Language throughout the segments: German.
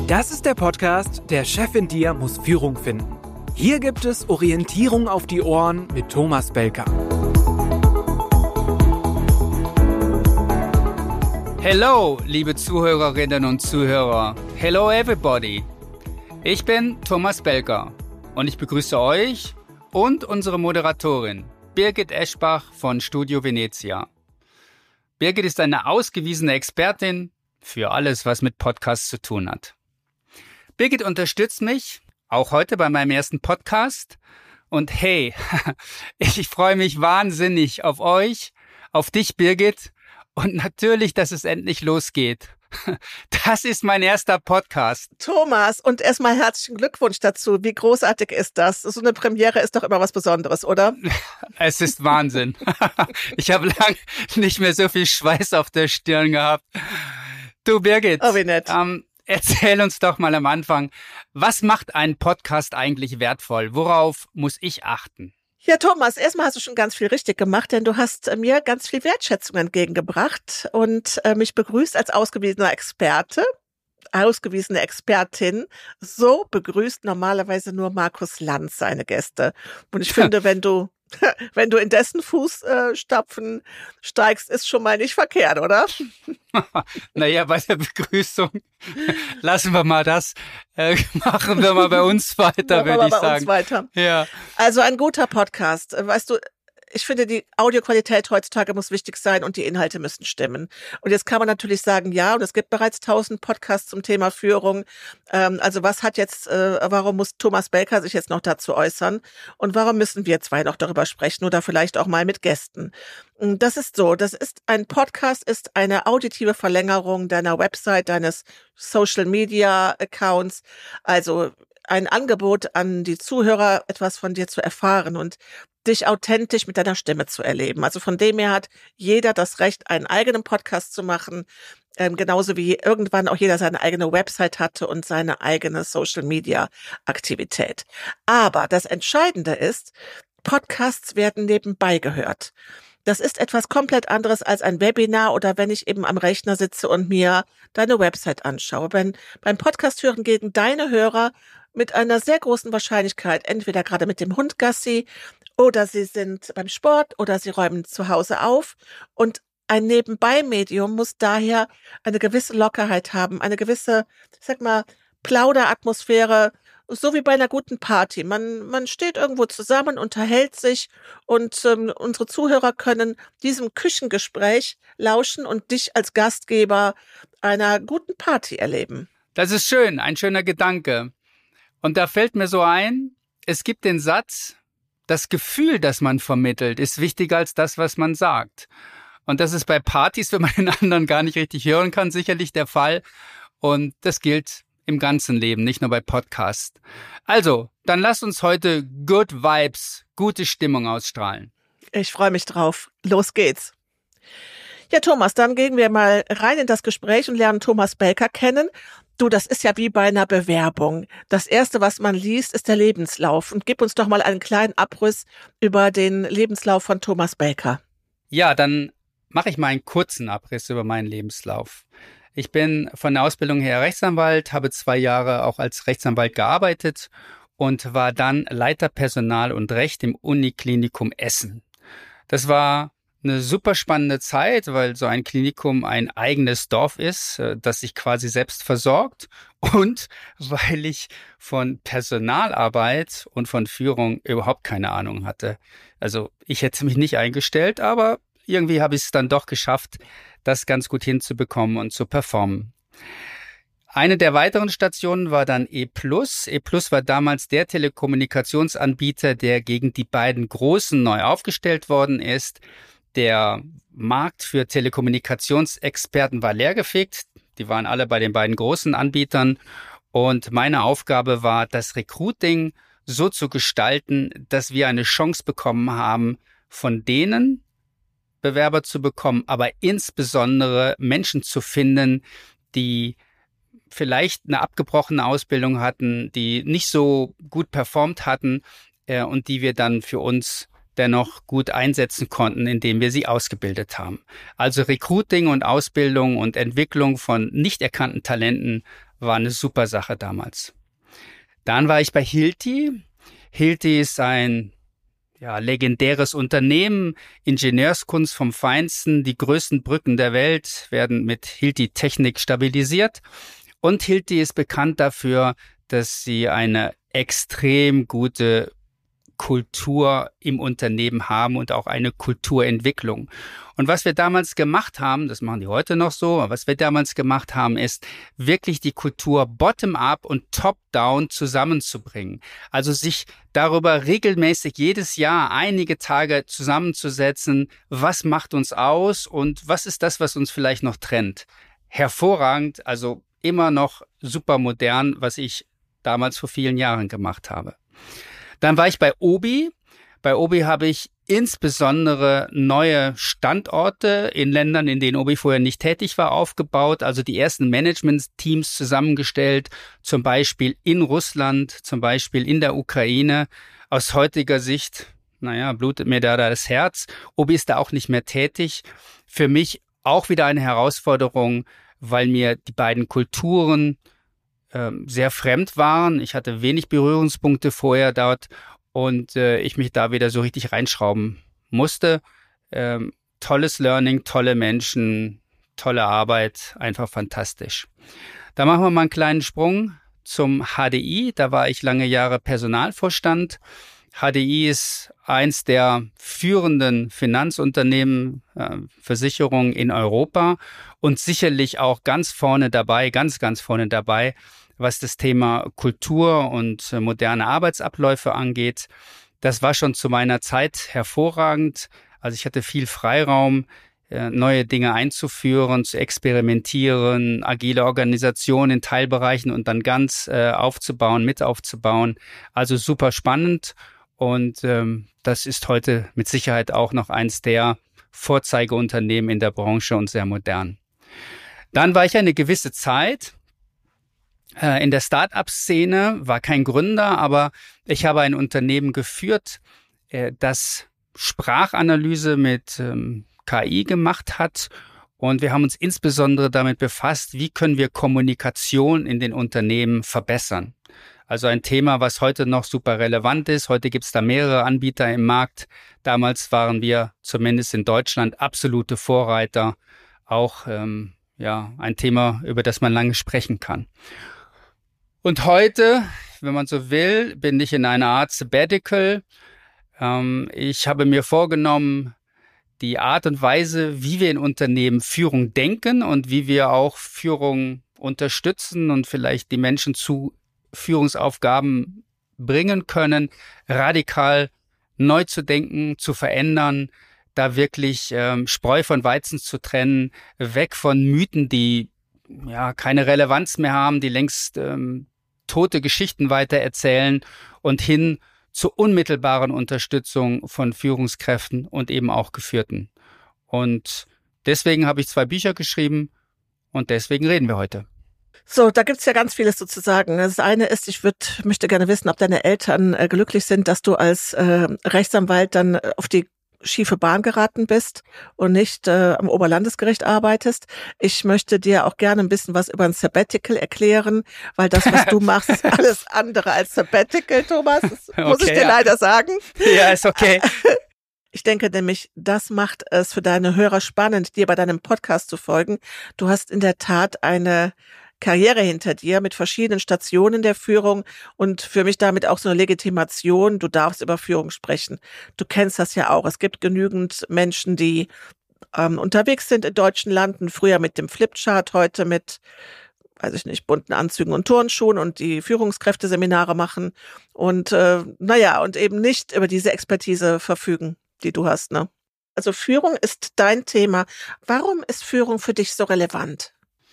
Das ist der Podcast Der Chef in dir muss Führung finden. Hier gibt es Orientierung auf die Ohren mit Thomas Belker. Hello, liebe Zuhörerinnen und Zuhörer. Hello everybody. Ich bin Thomas Belker und ich begrüße euch und unsere Moderatorin Birgit Eschbach von Studio Venezia. Birgit ist eine ausgewiesene Expertin für alles, was mit Podcasts zu tun hat. Birgit unterstützt mich, auch heute bei meinem ersten Podcast. Und hey, ich freue mich wahnsinnig auf euch, auf dich, Birgit. Und natürlich, dass es endlich losgeht. Das ist mein erster Podcast. Thomas, und erstmal herzlichen Glückwunsch dazu. Wie großartig ist das? So eine Premiere ist doch immer was Besonderes, oder? Es ist Wahnsinn. Ich habe lange nicht mehr so viel Schweiß auf der Stirn gehabt. Du, Birgit, oh, wie nett. Erzähl uns doch mal am Anfang, was macht einen Podcast eigentlich wertvoll? Worauf muss ich achten? Ja, Thomas, erstmal hast du schon ganz viel richtig gemacht, denn du hast mir ganz viel Wertschätzung entgegengebracht und mich begrüßt als ausgewiesener Experte, ausgewiesene Expertin. So begrüßt normalerweise nur Markus Lanz seine Gäste. Und ich finde, wenn du in dessen Fußstapfen steigst, ist schon mal nicht verkehrt, oder? Naja, bei der Begrüßung lassen wir mal das, machen wir mal bei uns weiter, würde ich sagen. Bei uns weiter. Ja. Also ein guter Podcast, weißt du, ich finde, die Audioqualität heutzutage muss wichtig sein und die Inhalte müssen stimmen. Und jetzt kann man natürlich sagen, ja, und es gibt bereits 1000 Podcasts zum Thema Führung. Also warum muss Thomas Belker sich jetzt noch dazu äußern? Und warum müssen wir zwei noch darüber sprechen oder vielleicht auch mal mit Gästen? Das ist so, ein Podcast ist eine auditive Verlängerung deiner Website, deines Social Media Accounts. Also ein Angebot an die Zuhörer, etwas von dir zu erfahren und dich authentisch mit deiner Stimme zu erleben. Also von dem her hat jeder das Recht, einen eigenen Podcast zu machen, genauso wie irgendwann auch jeder seine eigene Website hatte und seine eigene Social-Media-Aktivität. Aber das Entscheidende ist, Podcasts werden nebenbei gehört. Das ist etwas komplett anderes als ein Webinar oder wenn ich eben am Rechner sitze und mir deine Website anschaue. Beim Podcast hören gehen deine Hörer mit einer sehr großen Wahrscheinlichkeit entweder gerade mit dem Hund Gassi oder sie sind beim Sport oder sie räumen zu Hause auf. Und ein Nebenbei-Medium muss daher eine gewisse Lockerheit haben, eine gewisse, Plauderatmosphäre, so wie bei einer guten Party. Man steht irgendwo zusammen, unterhält sich und unsere Zuhörer können diesem Küchengespräch lauschen und dich als Gastgeber einer guten Party erleben. Das ist schön, ein schöner Gedanke. Und da fällt mir so ein, es gibt den Satz, das Gefühl, das man vermittelt, ist wichtiger als das, was man sagt. Und das ist bei Partys, wenn man den anderen gar nicht richtig hören kann, sicherlich der Fall. Und das gilt im ganzen Leben, nicht nur bei Podcasts. Also, dann lass uns heute Good Vibes, gute Stimmung ausstrahlen. Ich freue mich drauf. Los geht's. Ja, Thomas, dann gehen wir mal rein in das Gespräch und lernen Thomas Belker kennen. Du, das ist ja wie bei einer Bewerbung. Das Erste, was man liest, ist der Lebenslauf. Und gib uns doch mal einen kleinen Abriss über den Lebenslauf von Thomas Belker. Ja, dann mache ich mal einen kurzen Abriss über meinen Lebenslauf. Ich bin von der Ausbildung her Rechtsanwalt, habe 2 Jahre auch als Rechtsanwalt gearbeitet und war dann Leiter Personal und Recht im Uniklinikum Essen. Das war eine super spannende Zeit, weil so ein Klinikum ein eigenes Dorf ist, das sich quasi selbst versorgt und weil ich von Personalarbeit und von Führung überhaupt keine Ahnung hatte. Also ich hätte mich nicht eingestellt, aber irgendwie habe ich es dann doch geschafft, das ganz gut hinzubekommen und zu performen. Eine der weiteren Stationen war dann E+. E+ war damals der Telekommunikationsanbieter, der gegen die beiden Großen neu aufgestellt worden ist. Der Markt für Telekommunikationsexperten war leergefegt. Die waren alle bei den beiden großen Anbietern. Und meine Aufgabe war, das Recruiting so zu gestalten, dass wir eine Chance bekommen haben, von denen Bewerber zu bekommen, aber insbesondere Menschen zu finden, die vielleicht eine abgebrochene Ausbildung hatten, die nicht so gut performt hatten und die wir dann für uns dennoch gut einsetzen konnten, indem wir sie ausgebildet haben. Also Recruiting und Ausbildung und Entwicklung von nicht erkannten Talenten war eine super Sache damals. Dann war ich bei Hilti. Hilti ist ein legendäres Unternehmen, Ingenieurskunst vom Feinsten. Die größten Brücken der Welt werden mit Hilti-Technik stabilisiert. Und Hilti ist bekannt dafür, dass sie eine extrem gute Kultur im Unternehmen haben und auch eine Kulturentwicklung. Und was wir damals gemacht haben, das machen die heute noch so, aber was wir damals gemacht haben, ist wirklich die Kultur bottom-up und top-down zusammenzubringen. Also sich darüber regelmäßig jedes Jahr einige Tage zusammenzusetzen, was macht uns aus und was ist das, was uns vielleicht noch trennt. Hervorragend, also immer noch super modern, was ich damals vor vielen Jahren gemacht habe. Dann war ich bei Obi. Bei Obi habe ich insbesondere neue Standorte in Ländern, in denen Obi vorher nicht tätig war, aufgebaut. Also die ersten Management-Teams zusammengestellt, zum Beispiel in Russland, zum Beispiel in der Ukraine. Aus heutiger Sicht, blutet mir da das Herz. Obi ist da auch nicht mehr tätig. Für mich auch wieder eine Herausforderung, weil mir die beiden Kulturen sehr fremd waren. Ich hatte wenig Berührungspunkte vorher dort und ich mich da wieder so richtig reinschrauben musste. Tolles Learning, tolle Menschen, tolle Arbeit, einfach fantastisch. Da machen wir mal einen kleinen Sprung zum HDI. Da war ich lange Jahre Personalvorstand. HDI ist eins der führenden Finanzunternehmen, Versicherungen in Europa und sicherlich auch ganz vorne dabei, ganz vorne dabei, was das Thema Kultur und moderne Arbeitsabläufe angeht. Das war schon zu meiner Zeit hervorragend. Also ich hatte viel Freiraum, neue Dinge einzuführen, zu experimentieren, agile Organisationen in Teilbereichen und dann ganz aufzubauen, mit aufzubauen. Also super spannend und das ist heute mit Sicherheit auch noch eins der Vorzeigeunternehmen in der Branche und sehr modern. Dann war ich eine gewisse Zeit in der Start-up-Szene, war kein Gründer, aber ich habe ein Unternehmen geführt, das Sprachanalyse mit KI gemacht hat. Und wir haben uns insbesondere damit befasst, wie können wir Kommunikation in den Unternehmen verbessern. Also ein Thema, was heute noch super relevant ist. Heute gibt es da mehrere Anbieter im Markt. Damals waren wir zumindest in Deutschland absolute Vorreiter. Auch ein Thema, über das man lange sprechen kann. Und heute, wenn man so will, bin ich in einer Art Sabbatical. Ich habe mir vorgenommen, die Art und Weise, wie wir in Unternehmen Führung denken und wie wir auch Führung unterstützen und vielleicht die Menschen zu Führungsaufgaben bringen können, radikal neu zu denken, zu verändern, da wirklich Spreu von Weizen zu trennen, weg von Mythen, die keine Relevanz mehr haben, die längst tote Geschichten weitererzählen und hin zur unmittelbaren Unterstützung von Führungskräften und eben auch Geführten. Und deswegen habe ich 2 Bücher geschrieben und deswegen reden wir heute. So, da gibt's ja ganz vieles sozusagen. Das eine ist, möchte gerne wissen, ob deine Eltern glücklich sind, dass du als Rechtsanwalt dann auf die schiefe Bahn geraten bist und nicht am Oberlandesgericht arbeitest. Ich möchte dir auch gerne ein bisschen was über ein Sabbatical erklären, weil das, was du machst, ist alles andere als Sabbatical, Thomas. Das muss ich dir leider sagen. Ja, ist okay. Ich denke nämlich, das macht es für deine Hörer spannend, dir bei deinem Podcast zu folgen. Du hast in der Tat eine Karriere hinter dir mit verschiedenen Stationen der Führung und für mich damit auch so eine Legitimation, du darfst über Führung sprechen. Du kennst das ja auch. Es gibt genügend Menschen, die unterwegs sind in deutschen Landen, früher mit dem Flipchart, heute mit, weiß ich nicht, bunten Anzügen und Turnschuhen und die Führungskräfteseminare machen und und eben nicht über diese Expertise verfügen, die du hast, ne? Also Führung ist dein Thema. Warum ist Führung für dich so relevant?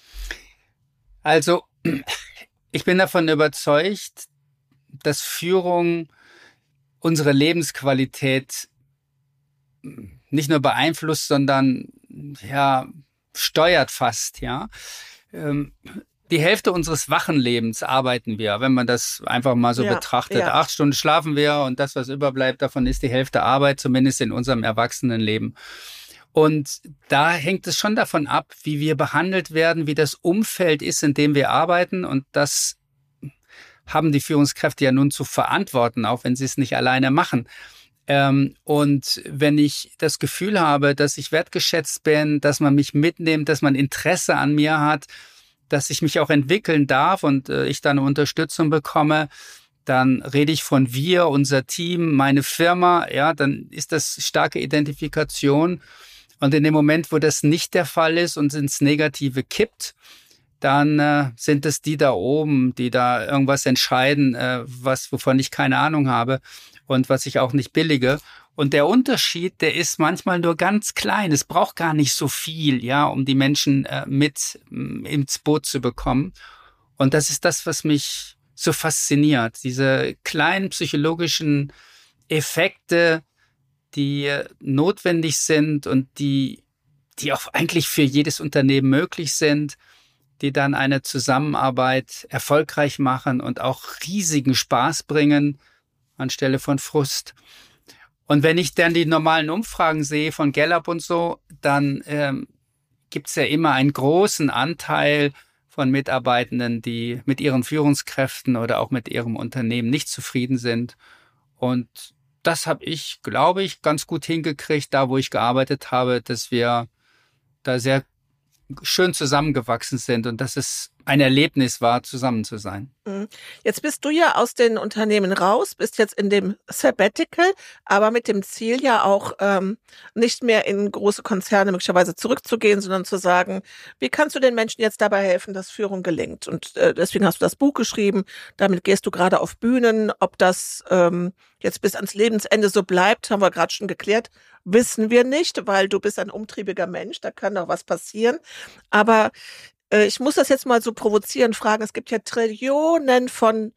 Also, ich bin davon überzeugt, dass Führung unsere Lebensqualität nicht nur beeinflusst, sondern steuert fast, Die Hälfte unseres wachen Lebens arbeiten wir, wenn man das einfach mal so betrachtet. Ja. 8 Stunden schlafen wir und das, was überbleibt, davon ist die Hälfte Arbeit, zumindest in unserem Erwachsenenleben. Und da hängt es schon davon ab, wie wir behandelt werden, wie das Umfeld ist, in dem wir arbeiten. Und das haben die Führungskräfte ja nun zu verantworten, auch wenn sie es nicht alleine machen. Und wenn ich das Gefühl habe, dass ich wertgeschätzt bin, dass man mich mitnimmt, dass man Interesse an mir hat, dass ich mich auch entwickeln darf und ich da eine Unterstützung bekomme, dann rede ich von wir, unser Team, meine Firma, ja, dann ist das starke Identifikation. Und in dem Moment, wo das nicht der Fall ist und ins Negative kippt, dann sind es die da oben, die da irgendwas entscheiden, wovon ich keine Ahnung habe und was ich auch nicht billige. Und der Unterschied, der ist manchmal nur ganz klein. Es braucht gar nicht so viel, ja, um die Menschen mit ins Boot zu bekommen. Und das ist das, was mich so fasziniert. Diese kleinen psychologischen Effekte, die notwendig sind und die auch eigentlich für jedes Unternehmen möglich sind, die dann eine Zusammenarbeit erfolgreich machen und auch riesigen Spaß bringen anstelle von Frust. Und wenn ich dann die normalen Umfragen sehe von Gallup und so, dann gibt's ja immer einen großen Anteil von Mitarbeitenden, die mit ihren Führungskräften oder auch mit ihrem Unternehmen nicht zufrieden sind. Und das habe ich, glaube ich, ganz gut hingekriegt, da wo ich gearbeitet habe, dass wir da sehr schön zusammengewachsen sind und dass es ein Erlebnis war, zusammen zu sein. Jetzt bist du ja aus den Unternehmen raus, bist jetzt in dem Sabbatical, aber mit dem Ziel ja auch nicht mehr in große Konzerne möglicherweise zurückzugehen, sondern zu sagen, wie kannst du den Menschen jetzt dabei helfen, dass Führung gelingt? Und deswegen hast du das Buch geschrieben, damit gehst du gerade auf Bühnen. Ob das jetzt bis ans Lebensende so bleibt, haben wir gerade schon geklärt, wissen wir nicht, weil du bist ein umtriebiger Mensch, da kann doch was passieren. Aber ich muss das jetzt mal so provozieren, fragen, es gibt ja Trillionen von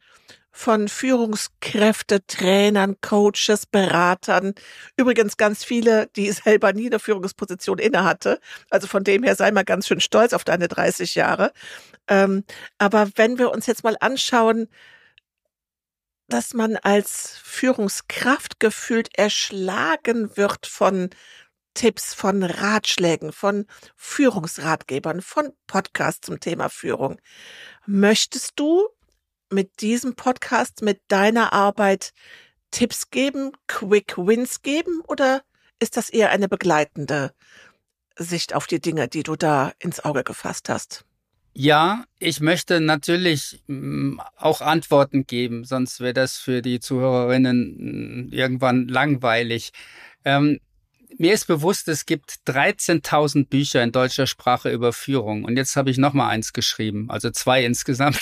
Führungskräfte, Trainern, Coaches, Beratern. Übrigens ganz viele, die selber nie eine Führungsposition innehatte. Also von dem her sei mal ganz schön stolz auf deine 30 Jahre. Aber wenn wir uns jetzt mal anschauen, dass man als Führungskraft gefühlt erschlagen wird von Tipps, von Ratschlägen, von Führungsratgebern, von Podcasts zum Thema Führung. Möchtest du mit diesem Podcast, mit deiner Arbeit Tipps geben, Quick Wins geben oder ist das eher eine begleitende Sicht auf die Dinge, die du da ins Auge gefasst hast? Ja, ich möchte natürlich auch Antworten geben, sonst wäre das für die Zuhörerinnen irgendwann langweilig. Mir ist bewusst, es gibt 13.000 Bücher in deutscher Sprache über Führung. Und jetzt habe ich noch mal eins geschrieben, also 2 insgesamt.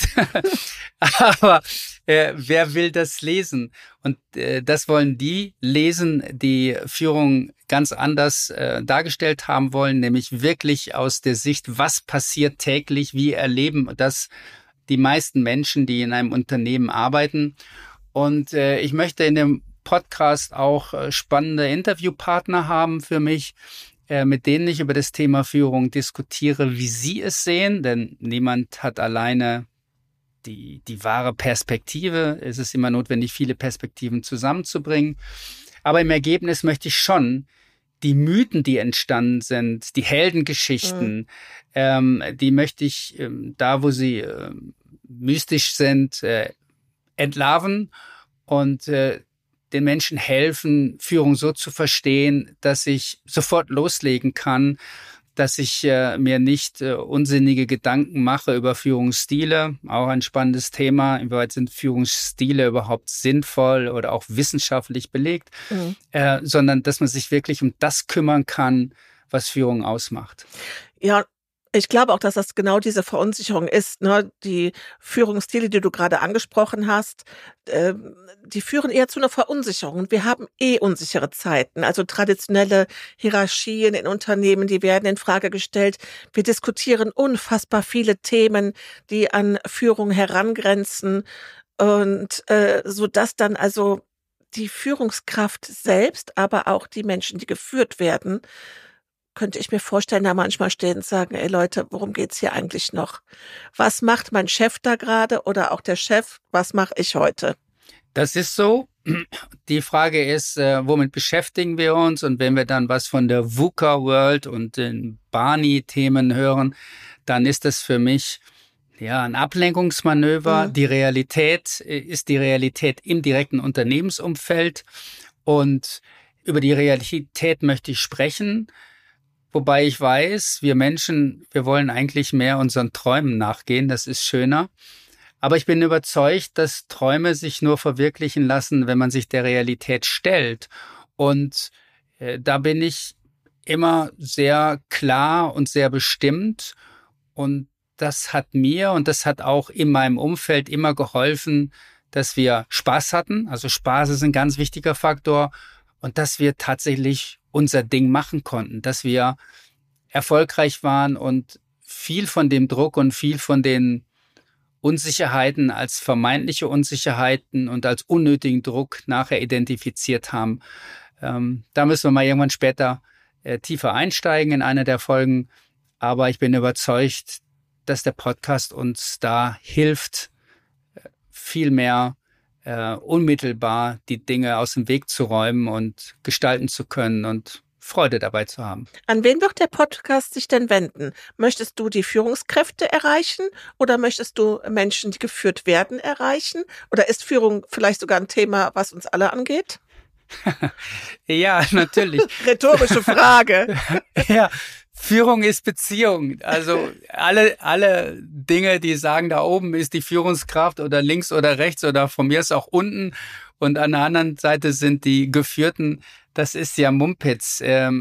Aber wer will das lesen? Und das wollen die lesen, die Führung ganz anders dargestellt haben wollen, nämlich wirklich aus der Sicht, was passiert täglich, wie erleben das die meisten Menschen, die in einem Unternehmen arbeiten. Und ich möchte in dem Podcast auch spannende Interviewpartner haben für mich, mit denen ich über das Thema Führung diskutiere, wie sie es sehen, denn niemand hat alleine die wahre Perspektive. Es ist immer notwendig, viele Perspektiven zusammenzubringen. Aber im Ergebnis möchte ich schon die Mythen, die entstanden sind, die Heldengeschichten, die möchte ich da, wo sie mystisch sind, entlarven und den Menschen helfen, Führung so zu verstehen, dass ich sofort loslegen kann, dass ich mir nicht unsinnige Gedanken mache über Führungsstile, auch ein spannendes Thema. Inwieweit sind Führungsstile überhaupt sinnvoll oder auch wissenschaftlich belegt, sondern dass man sich wirklich um das kümmern kann, was Führung ausmacht. Ja, ich glaube auch, dass das genau diese Verunsicherung ist, ne? Die Führungsstile, die du gerade angesprochen hast, die führen eher zu einer Verunsicherung. Und wir haben unsichere Zeiten. Also traditionelle Hierarchien in Unternehmen, die werden in Frage gestellt. Wir diskutieren unfassbar viele Themen, die an Führung herangrenzen. Und so dass dann also die Führungskraft selbst, aber auch die Menschen, die geführt werden, könnte ich mir vorstellen, da manchmal stehen und sagen, ey Leute, worum geht's hier eigentlich noch? Was macht mein Chef da gerade oder auch der Chef, was mache ich heute? Das ist so. Die Frage ist, womit beschäftigen wir uns? Und wenn wir dann was von der VUCA-World und den Barney-Themen hören, dann ist das für mich ja ein Ablenkungsmanöver. Die Realität ist die Realität im direkten Unternehmensumfeld. Und über die Realität möchte ich sprechen. Wobei ich weiß, wir Menschen, wir wollen eigentlich mehr unseren Träumen nachgehen. Das ist schöner. Aber ich bin überzeugt, dass Träume sich nur verwirklichen lassen, wenn man sich der Realität stellt. Und da bin ich immer sehr klar und sehr bestimmt. Und das hat mir und das hat auch in meinem Umfeld immer geholfen, dass wir Spaß hatten. Also Spaß ist ein ganz wichtiger Faktor. Und dass wir tatsächlich unser Ding machen konnten, dass wir erfolgreich waren und viel von dem Druck und viel von den Unsicherheiten als vermeintliche Unsicherheiten und als unnötigen Druck nachher identifiziert haben. Da müssen wir mal irgendwann später tiefer einsteigen in einer der Folgen. Aber ich bin überzeugt, dass der Podcast uns da hilft, viel mehr unmittelbar die Dinge aus dem Weg zu räumen und gestalten zu können und Freude dabei zu haben. An wen wird der Podcast sich denn wenden? Möchtest du die Führungskräfte erreichen oder möchtest du Menschen, die geführt werden, erreichen? Oder ist Führung vielleicht sogar ein Thema, was uns alle angeht? Ja, natürlich. Rhetorische Frage. Ja, Führung ist Beziehung. Also alle Dinge, die sagen, da oben ist die Führungskraft oder links oder rechts oder von mir ist auch unten und an der anderen Seite sind die Geführten, das ist ja Mumpitz.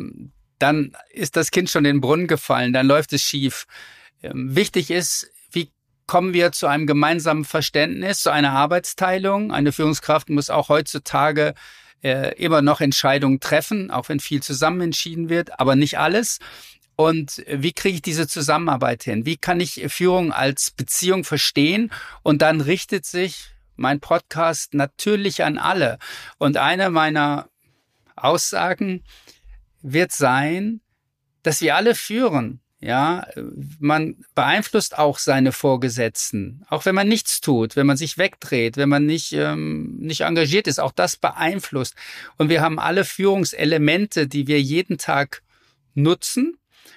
Dann ist das Kind schon in den Brunnen gefallen, dann läuft es schief. Wichtig ist, wie kommen wir zu einem gemeinsamen Verständnis, zu einer Arbeitsteilung. Eine Führungskraft muss auch heutzutage immer noch Entscheidungen treffen, auch wenn viel zusammen entschieden wird, aber nicht alles. Und wie kriege ich diese Zusammenarbeit hin? Wie kann ich Führung als Beziehung verstehen? Und dann richtet sich mein Podcast natürlich an alle. Und eine meiner Aussagen wird sein, dass wir alle führen. Ja, man beeinflusst auch seine Vorgesetzten, auch wenn man nichts tut, wenn man sich wegdreht, wenn man nicht engagiert ist, auch das beeinflusst. Und wir haben alle Führungselemente, die wir jeden Tag nutzen.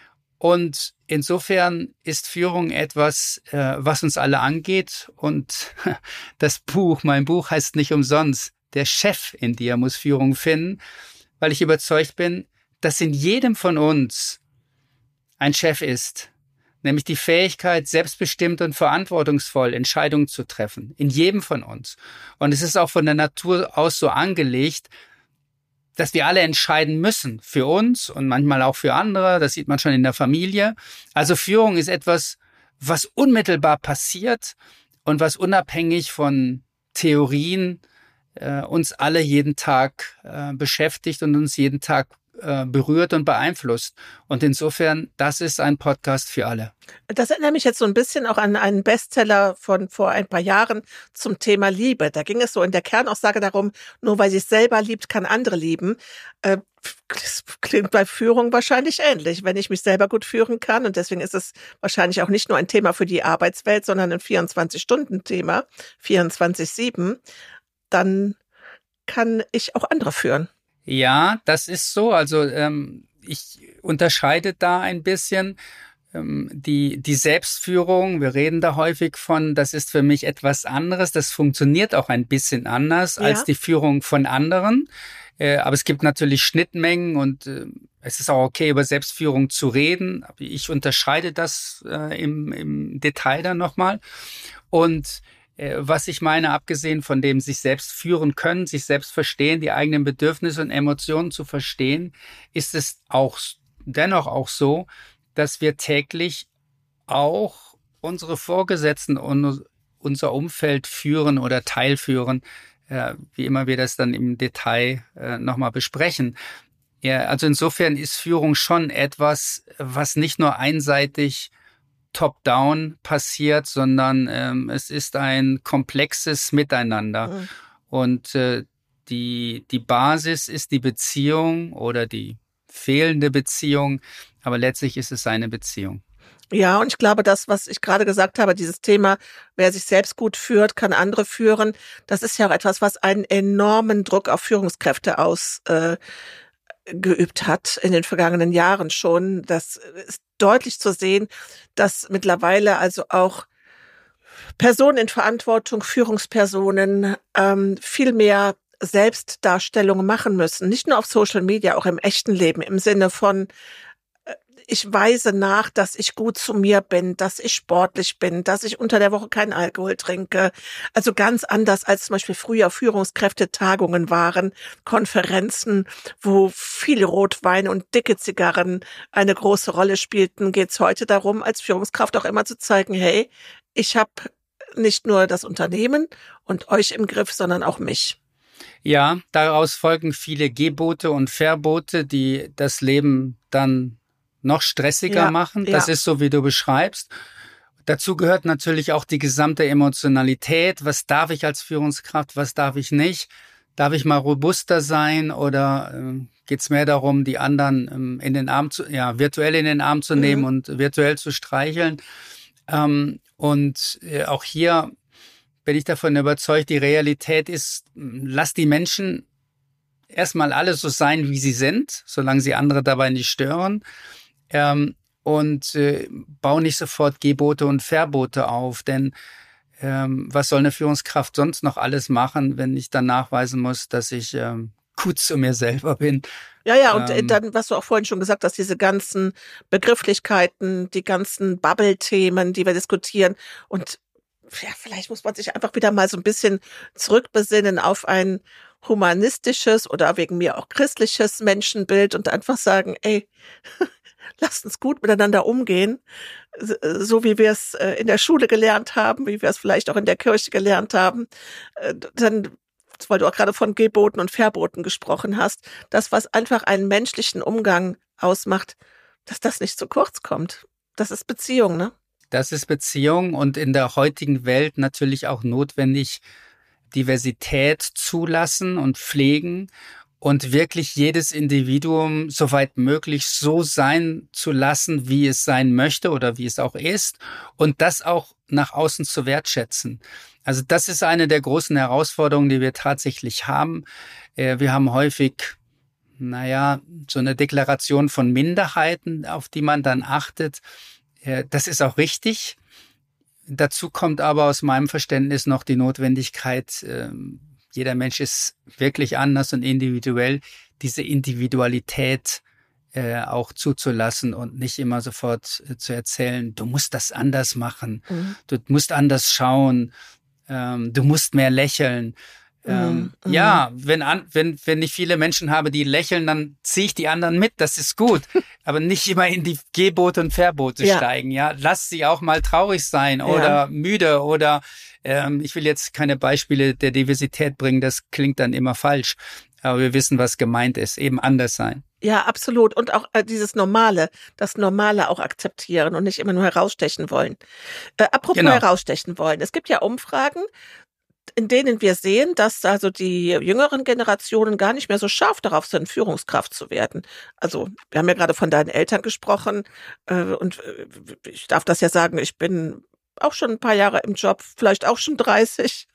Und insofern ist Führung etwas, was uns alle angeht. Und mein Buch heißt nicht umsonst, der Chef in dir muss Führung finden, weil ich überzeugt bin, dass in jedem von uns ein Chef ist, nämlich die Fähigkeit, selbstbestimmt und verantwortungsvoll Entscheidungen zu treffen, in jedem von uns. Und es ist auch von der Natur aus so angelegt, dass wir alle entscheiden müssen, für uns und manchmal auch für andere, das sieht man schon in der Familie. Also Führung ist etwas, was unmittelbar passiert und was unabhängig von Theorien uns alle jeden Tag beschäftigt und uns jeden Tag berührt und beeinflusst. Und insofern, das ist ein Podcast für alle. Das erinnert mich jetzt so ein bisschen auch an einen Bestseller von vor ein paar Jahren zum Thema Liebe. Da ging es so in der Kernaussage darum, nur weil sie es selber liebt, kann andere lieben. Das klingt bei Führung wahrscheinlich ähnlich. Wenn ich mich selber gut führen kann, und deswegen ist es wahrscheinlich auch nicht nur ein Thema für die Arbeitswelt, sondern ein 24-Stunden-Thema, 24/7, dann kann ich auch andere führen. Ja, das ist so. Also ich unterscheide da ein bisschen die Selbstführung. Wir reden da häufig von, das ist für mich etwas anderes. Das funktioniert auch ein bisschen anders als die Führung von anderen. Aber es gibt natürlich Schnittmengen und es ist auch okay, über Selbstführung zu reden. Aber ich unterscheide das im Detail dann nochmal. Und was ich meine, abgesehen von dem sich selbst führen können, sich selbst verstehen, die eigenen Bedürfnisse und Emotionen zu verstehen, ist es auch dennoch auch so, dass wir täglich auch unsere Vorgesetzten und unser Umfeld führen oder teilführen, wie immer wir das dann im Detail nochmal besprechen. Ja, also insofern ist Führung schon etwas, was nicht nur einseitig top-down passiert, sondern es ist ein komplexes Miteinander. Mhm. Und die Basis ist die Beziehung oder die fehlende Beziehung, aber letztlich ist es eine Beziehung. Ja, und ich glaube, das, was ich gerade gesagt habe, dieses Thema, wer sich selbst gut führt, kann andere führen, das ist ja auch etwas, was einen enormen Druck auf Führungskräfte geübt hat in den vergangenen Jahren schon. Das ist deutlich zu sehen, dass mittlerweile also auch Personen in Verantwortung, Führungspersonen, viel mehr Selbstdarstellung machen müssen. Nicht nur auf Social Media, auch im echten Leben, im Sinne von, ich weise nach, dass ich gut zu mir bin, dass ich sportlich bin, dass ich unter der Woche keinen Alkohol trinke. Also ganz anders als zum Beispiel früher Führungskräftetagungen waren, Konferenzen, wo viel Rotwein und dicke Zigarren eine große Rolle spielten, geht es heute darum, als Führungskraft auch immer zu zeigen, hey, ich habe nicht nur das Unternehmen und euch im Griff, sondern auch mich. Ja, daraus folgen viele Gebote und Verbote, die das Leben dann noch stressiger machen. Das ist so, wie du beschreibst. Dazu gehört natürlich auch die gesamte Emotionalität. Was darf ich als Führungskraft, was darf ich nicht? Darf ich mal robuster sein oder geht es mehr darum, die anderen virtuell in den Arm zu nehmen und virtuell zu streicheln? Auch hier bin ich davon überzeugt, die Realität ist, lass die Menschen erstmal alle so sein, wie sie sind, solange sie andere dabei nicht stören. Bau nicht sofort Gebote und Verbote auf, denn was soll eine Führungskraft sonst noch alles machen, wenn ich dann nachweisen muss, dass ich gut zu mir selber bin? Ja, und dann, was du auch vorhin schon gesagt hast, diese ganzen Begrifflichkeiten, die ganzen Bubble-Themen, die wir diskutieren, und ja, vielleicht muss man sich einfach wieder mal so ein bisschen zurückbesinnen auf ein humanistisches oder wegen mir auch christliches Menschenbild und einfach sagen, ey, lasst uns gut miteinander umgehen, so wie wir es in der Schule gelernt haben, wie wir es vielleicht auch in der Kirche gelernt haben. Dann, weil du auch gerade von Geboten und Verboten gesprochen hast, das, was einfach einen menschlichen Umgang ausmacht, dass das nicht zu kurz kommt. Das ist Beziehung, ne? Das ist Beziehung und in der heutigen Welt natürlich auch notwendig, Diversität zulassen und pflegen und wirklich jedes Individuum soweit möglich so sein zu lassen, wie es sein möchte oder wie es auch ist und das auch nach außen zu wertschätzen. Also das ist eine der großen Herausforderungen, die wir tatsächlich haben. Wir haben häufig, so eine Deklaration von Minderheiten, auf die man dann achtet. Das ist auch richtig. Dazu kommt aber aus meinem Verständnis noch die Notwendigkeit, jeder Mensch ist wirklich anders und individuell, diese Individualität auch zuzulassen und nicht immer sofort zu erzählen, du musst das anders machen, du musst anders schauen, du musst mehr lächeln. Ja, wenn ich viele Menschen habe, die lächeln, dann ziehe ich die anderen mit, das ist gut. Aber nicht immer in die Gebote und Verbote steigen, ja. Lass sie auch mal traurig sein oder müde oder ich will jetzt keine Beispiele der Diversität bringen, das klingt dann immer falsch. Aber wir wissen, was gemeint ist, eben anders sein. Ja, absolut. Und auch das Normale auch akzeptieren und nicht immer nur herausstechen wollen. Apropos herausstechen wollen. Es gibt ja Umfragen, in denen wir sehen, dass also die jüngeren Generationen gar nicht mehr so scharf darauf sind, Führungskraft zu werden. Also wir haben ja gerade von deinen Eltern gesprochen und ich darf das ja sagen, ich bin auch schon ein paar Jahre im Job, vielleicht auch schon 30.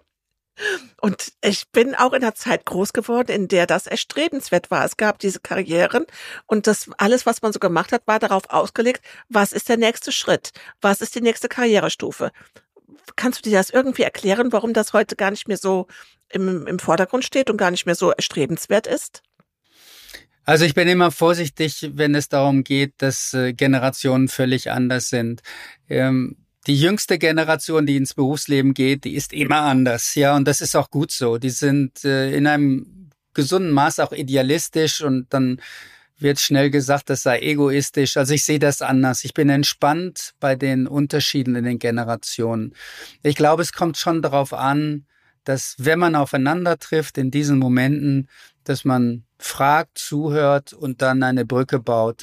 Und ich bin auch in einer Zeit groß geworden, in der das erstrebenswert war. Es gab diese Karrieren und das alles, was man so gemacht hat, war darauf ausgelegt, was ist der nächste Schritt? Was ist die nächste Karrierestufe? Kannst du dir das irgendwie erklären, warum das heute gar nicht mehr so im Vordergrund steht und gar nicht mehr so erstrebenswert ist? Also ich bin immer vorsichtig, wenn es darum geht, dass Generationen völlig anders sind. Die jüngste Generation, die ins Berufsleben geht, die ist immer anders, ja, und das ist auch gut so. Die sind in einem gesunden Maß auch idealistisch und dann wird schnell gesagt, das sei egoistisch. Also ich sehe das anders. Ich bin entspannt bei den Unterschieden in den Generationen. Ich glaube, es kommt schon darauf an, dass wenn man aufeinander trifft in diesen Momenten, dass man fragt, zuhört und dann eine Brücke baut.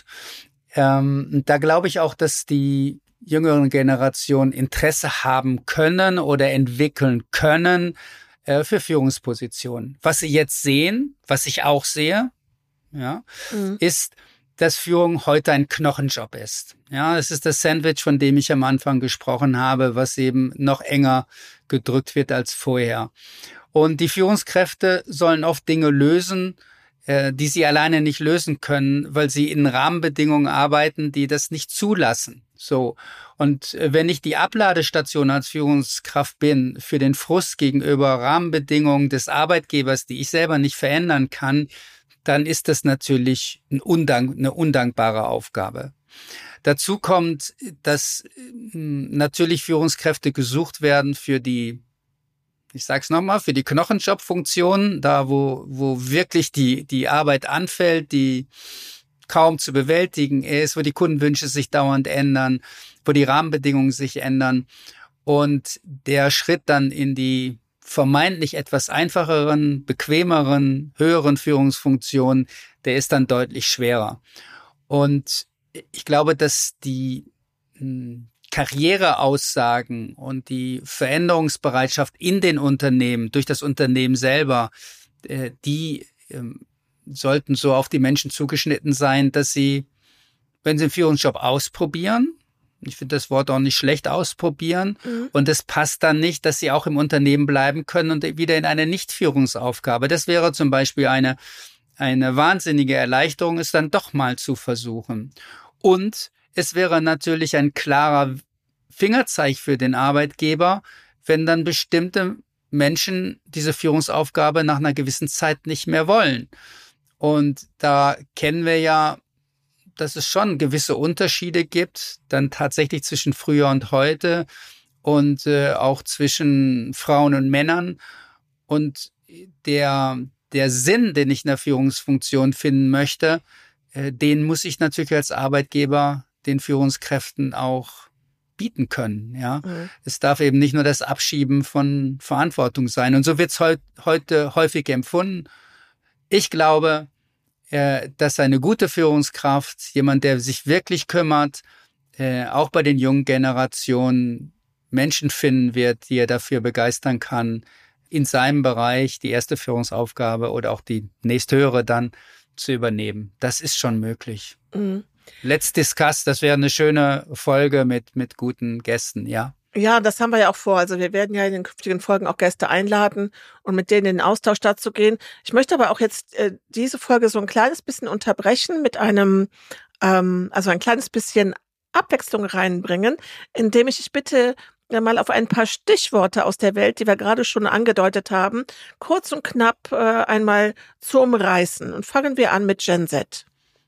Da glaube ich auch, dass die jüngeren Generationen Interesse haben können oder entwickeln können für Führungspositionen. Was sie jetzt sehen, was ich auch sehe, ist, dass Führung heute ein Knochenjob ist. Ja, es ist das Sandwich, von dem ich am Anfang gesprochen habe, was eben noch enger gedrückt wird als vorher. Und die Führungskräfte sollen oft Dinge lösen, die sie alleine nicht lösen können, weil sie in Rahmenbedingungen arbeiten, die das nicht zulassen. So. Und wenn ich die Abladestation als Führungskraft bin für den Frust gegenüber Rahmenbedingungen des Arbeitgebers, die ich selber nicht verändern kann, dann ist das natürlich eine undankbare Aufgabe. Dazu kommt, dass natürlich Führungskräfte gesucht werden für die, ich sag's nochmal, für die Knochenjob-Funktion, da wo wirklich die Arbeit anfällt, die kaum zu bewältigen ist, wo die Kundenwünsche sich dauernd ändern, wo die Rahmenbedingungen sich ändern. Und der Schritt dann in die vermeintlich etwas einfacheren, bequemeren, höheren Führungsfunktionen, der ist dann deutlich schwerer. Und ich glaube, dass die Karriereaussagen und die Veränderungsbereitschaft in den Unternehmen, durch das Unternehmen selber, die sollten so auf die Menschen zugeschnitten sein, dass sie, wenn sie einen Führungsjob ausprobieren, ich finde das Wort auch nicht schlecht, ausprobieren, und es passt dann nicht, dass sie auch im Unternehmen bleiben können und wieder in eine Nichtführungsaufgabe. Das wäre zum Beispiel eine wahnsinnige Erleichterung, es dann doch mal zu versuchen. Und es wäre natürlich ein klarer Fingerzeig für den Arbeitgeber, wenn dann bestimmte Menschen diese Führungsaufgabe nach einer gewissen Zeit nicht mehr wollen. Und da kennen wir ja, dass es schon gewisse Unterschiede gibt, dann tatsächlich zwischen früher und heute und auch zwischen Frauen und Männern. Und der Sinn, den ich in der Führungsfunktion finden möchte, den muss ich natürlich als Arbeitgeber den Führungskräften auch bieten können. Ja, es darf eben nicht nur das Abschieben von Verantwortung sein. Und so wird es heute häufig empfunden. Ich glaube, dass eine gute Führungskraft, jemand, der sich wirklich kümmert, auch bei den jungen Generationen Menschen finden wird, die er dafür begeistern kann, in seinem Bereich die erste Führungsaufgabe oder auch die nächsthöhere dann zu übernehmen. Das ist schon möglich. Let's discuss, das wäre eine schöne Folge mit guten Gästen, ja. Ja, das haben wir ja auch vor. Also wir werden ja in den künftigen Folgen auch Gäste einladen und mit denen in den Austausch dazu gehen. Ich möchte aber auch jetzt diese Folge so ein kleines bisschen unterbrechen mit einem, also ein kleines bisschen Abwechslung reinbringen, indem ich dich bitte mal auf ein paar Stichworte aus der Welt, die wir gerade schon angedeutet haben, kurz und knapp einmal zu umreißen. Und fangen wir an mit Gen Z.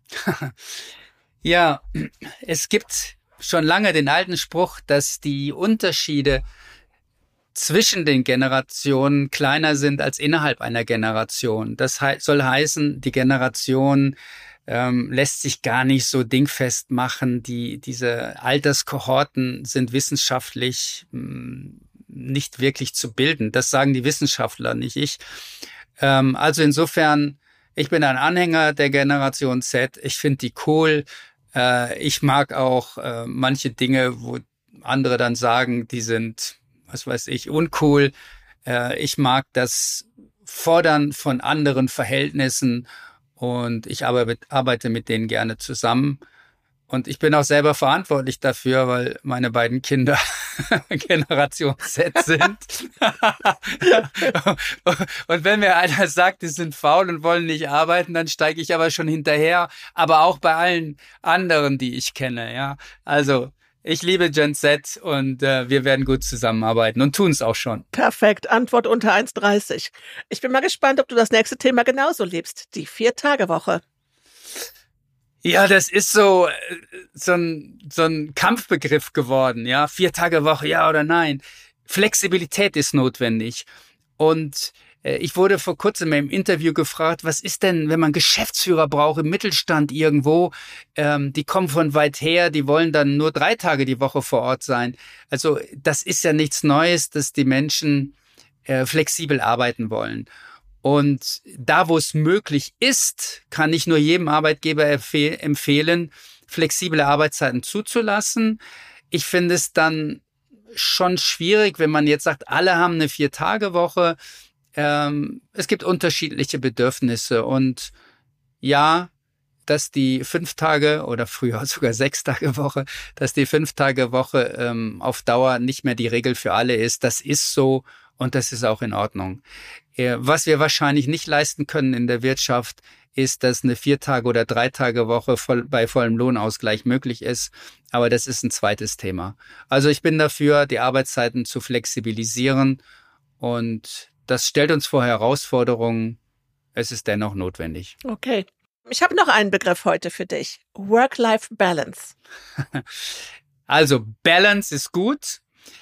Ja, es gibt schon lange den alten Spruch, dass die Unterschiede zwischen den Generationen kleiner sind als innerhalb einer Generation. Das soll heißen, die Generation lässt sich gar nicht so dingfest machen. Diese Alterskohorten sind wissenschaftlich nicht wirklich zu bilden. Das sagen die Wissenschaftler, nicht ich. Also insofern, ich bin ein Anhänger der Generation Z. Ich finde die cool. Ich mag auch manche Dinge, wo andere dann sagen, die sind, was weiß ich, uncool. Ich mag das Fordern von anderen Verhältnissen und ich arbeite mit denen gerne zusammen. Und ich bin auch selber verantwortlich dafür, weil meine beiden Kinder Generation Z sind. Und wenn mir einer sagt, die sind faul und wollen nicht arbeiten, dann steige ich aber schon hinterher. Aber auch bei allen anderen, die ich kenne. Ja, also ich liebe Gen Z und wir werden gut zusammenarbeiten und tun es auch schon. Perfekt. Antwort unter 1,30. Ich bin mal gespannt, ob du das nächste Thema genauso liebst. Die 4-Tage-Woche. Ja, das ist so ein Kampfbegriff geworden, ja. 4-Tage-Woche, ja oder nein. Flexibilität ist notwendig. Und ich wurde vor kurzem im Interview gefragt, was ist denn, wenn man Geschäftsführer braucht im Mittelstand irgendwo? Die kommen von weit her, die wollen dann nur 3 Tage die Woche vor Ort sein. Also das ist ja nichts Neues, dass die Menschen flexibel arbeiten wollen. Und da, wo es möglich ist, kann ich nur jedem Arbeitgeber empfehlen, flexible Arbeitszeiten zuzulassen. Ich finde es dann schon schwierig, wenn man jetzt sagt, alle haben eine 4-Tage-Woche. Es gibt unterschiedliche Bedürfnisse und ja, dass die 5 Tage oder früher sogar 6 Tage Woche, dass die 5 Tage Woche auf Dauer nicht mehr die Regel für alle ist. Das ist so und das ist auch in Ordnung. Was wir wahrscheinlich nicht leisten können in der Wirtschaft, ist, dass eine 4 Tage oder 3 Tage Woche bei vollem Lohnausgleich möglich ist. Aber das ist ein zweites Thema. Also ich bin dafür, die Arbeitszeiten zu flexibilisieren und das stellt uns vor Herausforderungen. Es ist dennoch notwendig. Okay. Ich habe noch einen Begriff heute für dich. Work-Life-Balance. Also Balance ist gut.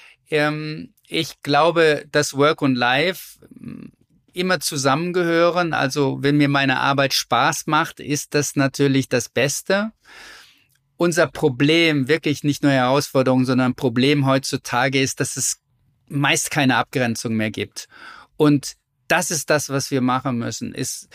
Ich glaube, dass Work und Life immer zusammengehören. Also wenn mir meine Arbeit Spaß macht, ist das natürlich das Beste. Unser Problem, wirklich nicht nur Herausforderung, sondern Problem heutzutage ist, dass es meist keine Abgrenzung mehr gibt. Und das ist das, was wir machen müssen. Es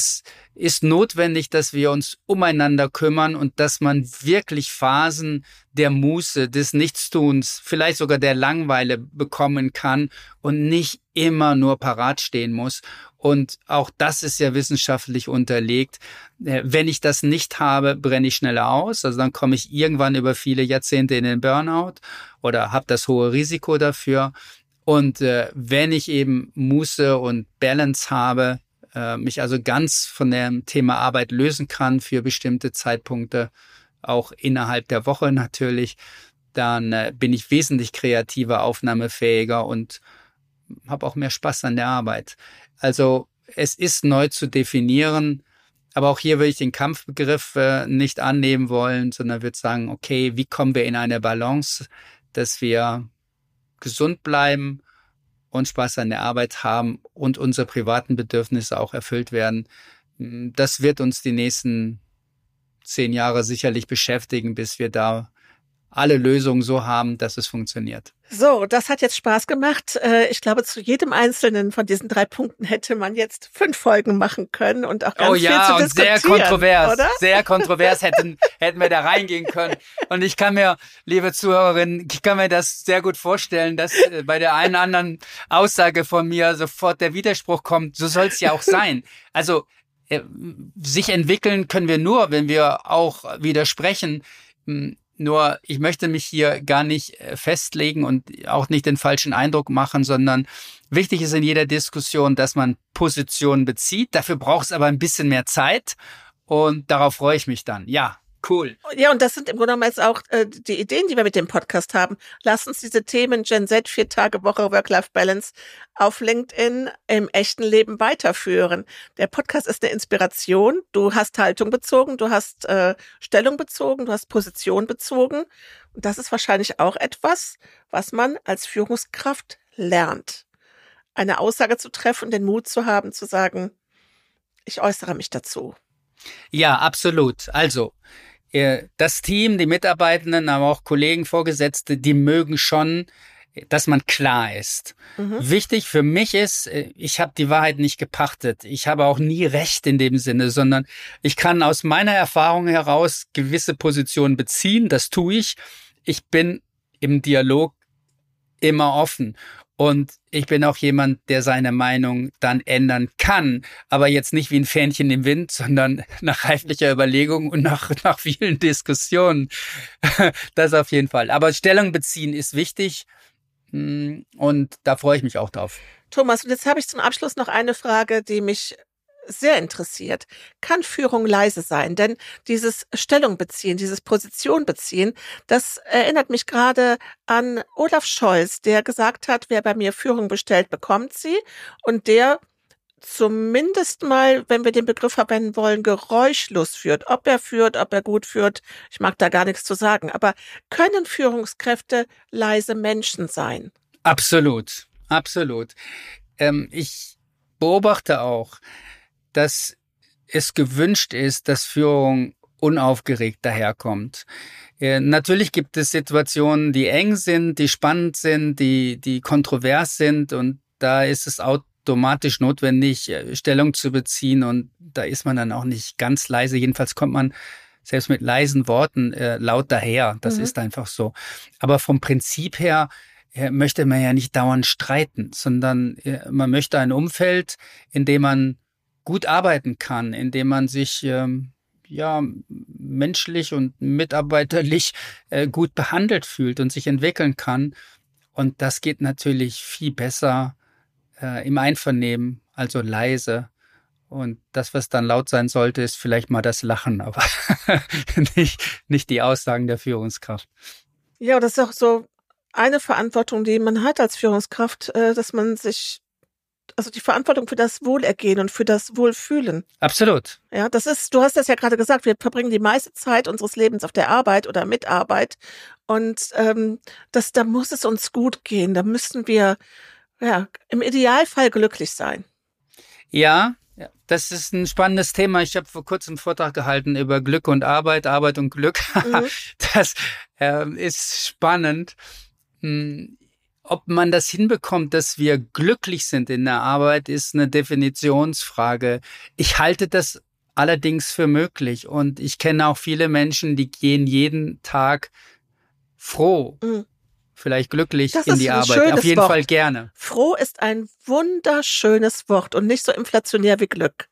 ist notwendig, dass wir uns umeinander kümmern und dass man wirklich Phasen der Muße, des Nichtstuns, vielleicht sogar der Langeweile bekommen kann und nicht immer nur parat stehen muss. Und auch das ist ja wissenschaftlich unterlegt. Wenn ich das nicht habe, brenne ich schneller aus. Also dann komme ich irgendwann über viele Jahrzehnte in den Burnout oder habe das hohe Risiko dafür. Und wenn ich eben Muße und Balance habe, mich also ganz von dem Thema Arbeit lösen kann für bestimmte Zeitpunkte, auch innerhalb der Woche natürlich, dann bin ich wesentlich kreativer, aufnahmefähiger und habe auch mehr Spaß an der Arbeit. Also es ist neu zu definieren, aber auch hier würde ich den Kampfbegriff nicht annehmen wollen, sondern würde sagen, okay, wie kommen wir in eine Balance, dass wir gesund bleiben und Spaß an der Arbeit haben und unsere privaten Bedürfnisse auch erfüllt werden. Das wird uns die nächsten 10 Jahre sicherlich beschäftigen, bis wir da alle Lösungen so haben, dass es funktioniert. So, das hat jetzt Spaß gemacht. Ich glaube, zu jedem einzelnen von diesen 3 Punkten hätte man jetzt 5 Folgen machen können und auch ganz viel zu diskutieren. Sehr kontrovers, oder? Sehr kontrovers hätten wir da reingehen können. Und ich kann mir, liebe Zuhörerinnen, das sehr gut vorstellen, dass bei der einen oder anderen Aussage von mir sofort der Widerspruch kommt. So soll es ja auch sein. Also sich entwickeln können wir nur, wenn wir auch widersprechen. Nur ich möchte mich hier gar nicht festlegen und auch nicht den falschen Eindruck machen, sondern wichtig ist in jeder Diskussion, dass man Positionen bezieht. Dafür braucht es aber ein bisschen mehr Zeit und darauf freue ich mich dann. Ja, cool. Ja, und das sind im Grunde genommen jetzt auch die Ideen, die wir mit dem Podcast haben. Lass uns diese Themen Gen Z, 4 Tage Woche, Work-Life-Balance auf LinkedIn im echten Leben weiterführen. Der Podcast ist eine Inspiration. Du hast Haltung bezogen, du hast Stellung bezogen, du hast Position bezogen. Und das ist wahrscheinlich auch etwas, was man als Führungskraft lernt. Eine Aussage zu treffen, den Mut zu haben, zu sagen, ich äußere mich dazu. Ja, absolut. Also das Team, die Mitarbeitenden, aber auch Kollegen, Vorgesetzte, die mögen schon, dass man klar ist. Wichtig für mich ist, ich habe die Wahrheit nicht gepachtet. Ich habe auch nie Recht in dem Sinne, sondern ich kann aus meiner Erfahrung heraus gewisse Positionen beziehen. Das tue ich. Ich bin im Dialog immer offen. Und ich bin auch jemand, der seine Meinung dann ändern kann. Aber jetzt nicht wie ein Fähnchen im Wind, sondern nach reiflicher Überlegung und nach vielen Diskussionen. Das auf jeden Fall. Aber Stellung beziehen ist wichtig. Und da freue ich mich auch drauf. Thomas, und jetzt habe ich zum Abschluss noch eine Frage, die mich sehr interessiert. Kann Führung leise sein? Denn dieses Stellung beziehen, dieses Position beziehen, das erinnert mich gerade an Olaf Scholz, der gesagt hat, wer bei mir Führung bestellt, bekommt sie. Und der zumindest mal, wenn wir den Begriff verwenden wollen, geräuschlos führt. Ob er gut führt, ich mag da gar nichts zu sagen. Aber können Führungskräfte leise Menschen sein? Absolut, absolut. Ich beobachte auch, dass es gewünscht ist, dass Führung unaufgeregt daherkommt. Natürlich gibt es Situationen, die eng sind, die spannend sind, die kontrovers sind und da ist es automatisch notwendig, Stellung zu beziehen und da ist man dann auch nicht ganz leise. Jedenfalls kommt man selbst mit leisen Worten laut daher. Das ist einfach so. Aber vom Prinzip her möchte man ja nicht dauernd streiten, sondern man möchte ein Umfeld, in dem man gut arbeiten kann, in dem man sich menschlich und mitarbeiterlich gut behandelt fühlt und sich entwickeln kann. Und das geht natürlich viel besser im Einvernehmen, also leise. Und das, was dann laut sein sollte, ist vielleicht mal das Lachen, aber nicht die Aussagen der Führungskraft. Ja, das ist auch so eine Verantwortung, die man hat als Führungskraft, dass man also die Verantwortung für das Wohlergehen und für das Wohlfühlen. Absolut. Ja, du hast das ja gerade gesagt, wir verbringen die meiste Zeit unseres Lebens auf der Arbeit oder mit Arbeit. Und da muss es uns gut gehen. Da müssen wir im Idealfall glücklich sein. Ja, das ist ein spannendes Thema. Ich habe vor kurzem einen Vortrag gehalten über Glück und Arbeit und Glück. Das ist spannend. Ob man das hinbekommt, dass wir glücklich sind in der Arbeit, ist eine Definitionsfrage. Ich halte das allerdings für möglich und ich kenne auch viele Menschen, die gehen jeden Tag froh, vielleicht glück in die Arbeit. Auf jeden Fall gerne. Froh ist ein wunderschönes Wort und nicht so inflationär wie Glück.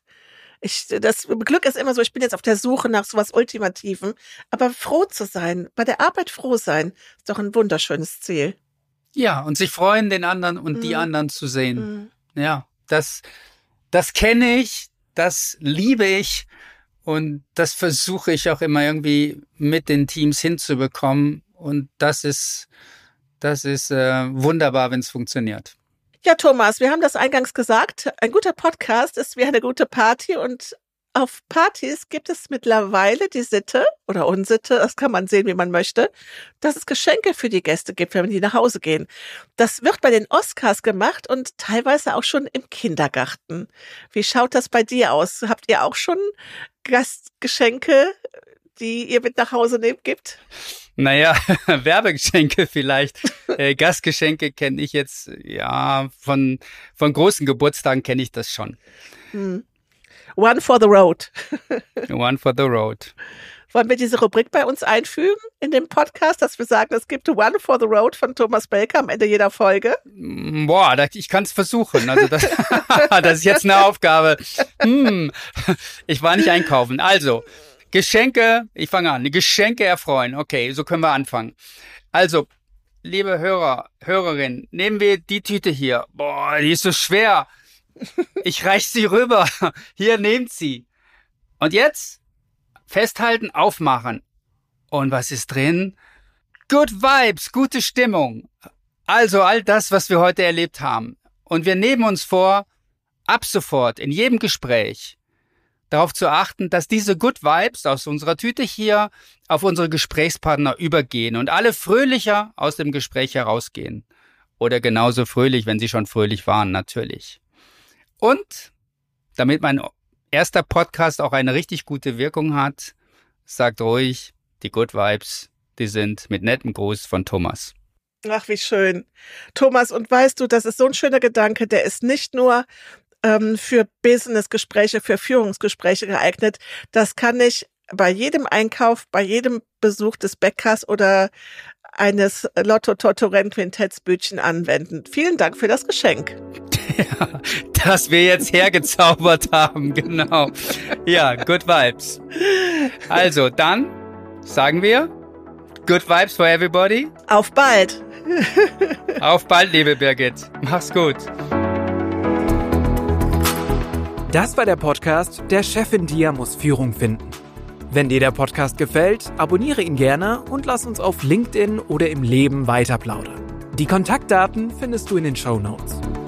Glück ist immer so, ich bin jetzt auf der Suche nach sowas Ultimativen, aber froh zu sein, bei der Arbeit froh sein, ist doch ein wunderschönes Ziel. Ja, und sich freuen, den anderen und die anderen zu sehen. Ja, das kenne ich, das liebe ich und das versuche ich auch immer irgendwie mit den Teams hinzubekommen. Und das ist wunderbar, wenn es funktioniert. Ja, Thomas, wir haben das eingangs gesagt. Ein guter Podcast ist wie eine gute Party und auf Partys gibt es mittlerweile die Sitte oder Unsitte, das kann man sehen, wie man möchte, dass es Geschenke für die Gäste gibt, wenn die nach Hause gehen. Das wird bei den Oscars gemacht und teilweise auch schon im Kindergarten. Wie schaut das bei dir aus? Habt ihr auch schon Gastgeschenke, die ihr mit nach Hause nehmt, gibt? Naja, Werbegeschenke vielleicht. Gastgeschenke kenne ich jetzt, von großen Geburtstagen kenne ich das schon. One for the road. One for the road. Wollen wir diese Rubrik bei uns einfügen in dem Podcast, dass wir sagen, es gibt One for the road von Thomas Belker am Ende jeder Folge? Boah, ich kann es versuchen. Also das ist jetzt eine Aufgabe. Ich war nicht einkaufen. Also, Geschenke, ich fange an. Geschenke erfreuen. Okay, so können wir anfangen. Also, liebe Hörerinnen, nehmen wir die Tüte hier. Boah, die ist so schwer. Ich reich sie rüber. Hier, nehmt sie. Und jetzt festhalten, aufmachen. Und was ist drin? Good Vibes, gute Stimmung. Also all das, was wir heute erlebt haben. Und wir nehmen uns vor, ab sofort in jedem Gespräch darauf zu achten, dass diese Good Vibes aus unserer Tüte hier auf unsere Gesprächspartner übergehen und alle fröhlicher aus dem Gespräch herausgehen. Oder genauso fröhlich, wenn sie schon fröhlich waren, natürlich. Und damit mein erster Podcast auch eine richtig gute Wirkung hat, sagt ruhig, die Good Vibes, die sind mit nettem Gruß von Thomas. Ach, wie schön. Thomas, und weißt du, das ist so ein schöner Gedanke, der ist nicht nur für Businessgespräche, für Führungsgespräche geeignet. Das kann ich bei jedem Einkauf, bei jedem Besuch des Bäckers oder eines Lotto-Toto-Rennquintetts-Bütchen anwenden. Vielen Dank für das Geschenk. Ja, das wir jetzt hergezaubert haben, genau. Ja, Good Vibes. Also, dann sagen wir Good Vibes for everybody. Auf bald. Auf bald, liebe Birgit. Mach's gut. Das war der Podcast Der Chef in dir muss Führung finden. Wenn dir der Podcast gefällt, abonniere ihn gerne und lass uns auf LinkedIn oder im Leben weiter plaudern. Die Kontaktdaten findest du in den Shownotes.